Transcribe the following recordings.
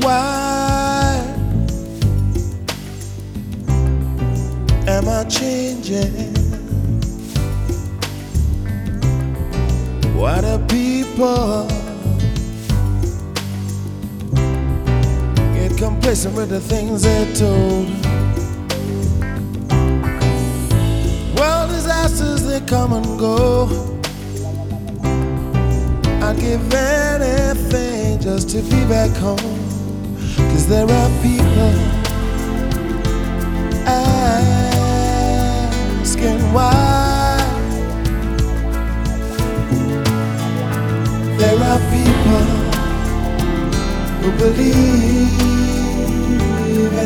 Why am I changing? Why do people get complacent with the things they're told? Well, disasters, they come and go. I'd give anything just to be back home. 'Cause there are people asking why. There are people who believe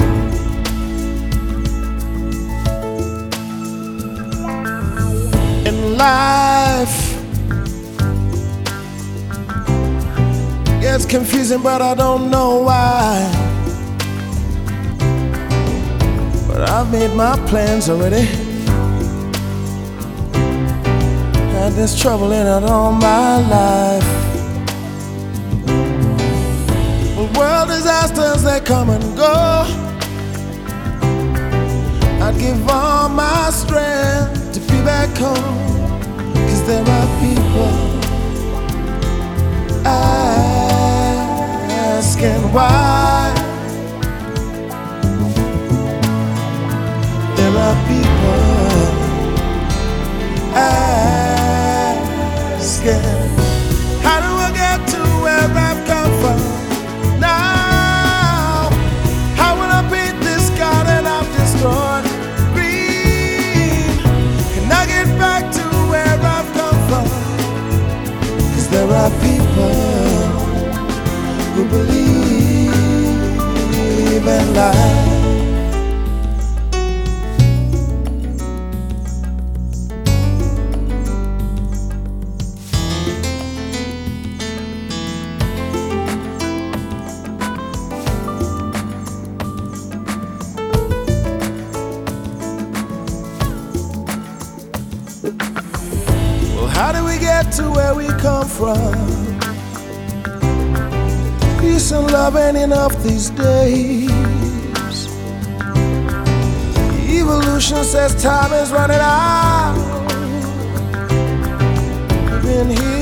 in life. It's confusing, but I don't know why. But I've made my plans already. Had this trouble in it all my life. Well, world disasters, they come and go. I'd give all my strength to be back home. 'Cause there are people asking why. There are people asking, how do I get to where I've come from now? How will I paint this garden I've destroyed green? Can I get back to where I've come from? 'Cause there are people who believe in life. Well, how do we get to where we come from? Peace and love ain't enough these days. Evolution says time is running out. We've been here